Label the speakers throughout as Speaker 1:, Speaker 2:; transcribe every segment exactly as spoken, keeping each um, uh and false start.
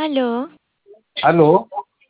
Speaker 1: Aló,
Speaker 2: Aló,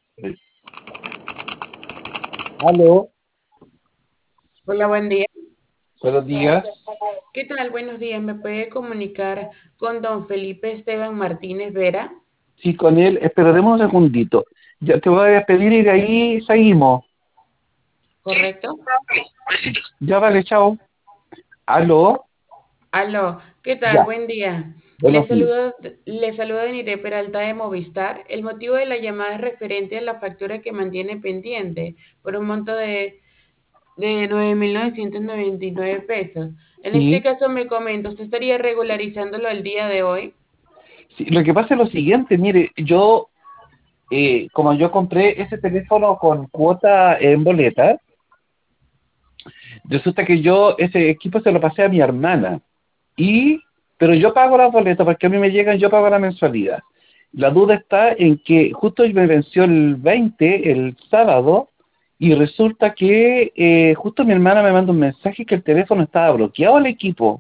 Speaker 2: aló,
Speaker 3: Hola, buen día.
Speaker 2: buenos días.
Speaker 3: ¿Qué tal? Buenos días. ¿Me puede comunicar con don Felipe Esteban Martínez Vera?
Speaker 2: Sí, con él, esperaremos un segundito. Ya te voy a pedir y de ahí seguimos.
Speaker 3: ¿Correcto?
Speaker 2: Ya vale, chao. Aló,
Speaker 3: Aló, ¿qué tal?
Speaker 2: ya,
Speaker 3: Buen día. Le
Speaker 2: buenos días.
Speaker 3: saludo, le saludo Nire Peralta de Movistar. El motivo de la llamada es referente a la factura que mantiene pendiente por un monto de, de nueve mil novecientos noventa y nueve pesos. En este
Speaker 2: Sí,
Speaker 3: caso me comento, ¿usted estaría regularizándolo el día de hoy?
Speaker 2: sí, lo que pasa es lo siguiente, mire, yo, eh, como yo compré ese teléfono con cuota en boleta, resulta que yo ese equipo se lo pasé a mi hermana. Y, pero yo pago las boletas porque a mí me llegan, yo pago la mensualidad. La duda está en que justo hoy me venció el veinte, el sábado, y resulta que eh, justo mi hermana me manda un mensaje que el teléfono estaba bloqueado el equipo.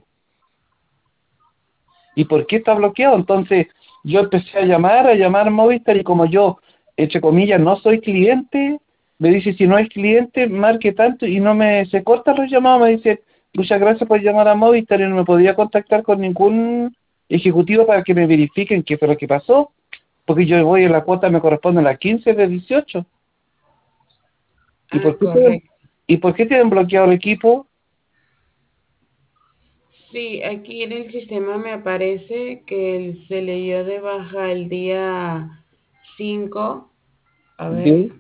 Speaker 2: ¿Y por qué está bloqueado? Entonces yo empecé a llamar, a llamar a Movistar y como yo, entre comillas, no soy cliente, me dice si no es cliente, marque tanto y no me, se cortan los llamados, me dice muchas gracias por llamar a Movistar y no me podía contactar con ningún ejecutivo para que me verifiquen qué fue lo que pasó, porque yo voy en la cuota, me corresponde a las quince de dieciocho. ¿Y
Speaker 3: Ah,
Speaker 2: por qué tienen,
Speaker 3: correcto.
Speaker 2: y por qué tienen bloqueado el equipo?
Speaker 3: Sí, aquí en el sistema me aparece que él se le dio de baja el día cinco, a ver,
Speaker 2: ¿De?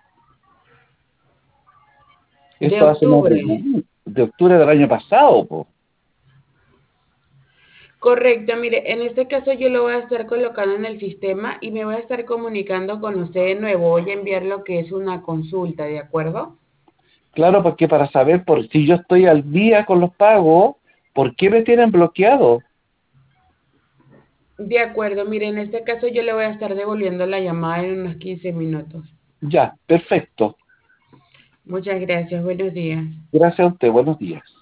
Speaker 3: de
Speaker 2: Esto hace más de un
Speaker 3: octubre.
Speaker 2: año, de octubre del año pasado, po.
Speaker 3: Correcto, mire, en este caso yo lo voy a estar colocando en el sistema y me voy a estar comunicando con usted de nuevo. Voy a enviar lo que es una consulta, ¿de acuerdo?
Speaker 2: Claro, porque para saber por si yo estoy al día con los pagos, ¿por qué me tienen bloqueado?
Speaker 3: De acuerdo, mire, en este caso yo le voy a estar devolviendo la llamada en unos quince minutos.
Speaker 2: Ya, perfecto.
Speaker 3: Muchas gracias, buenos días.
Speaker 2: Gracias a usted. Buenos días.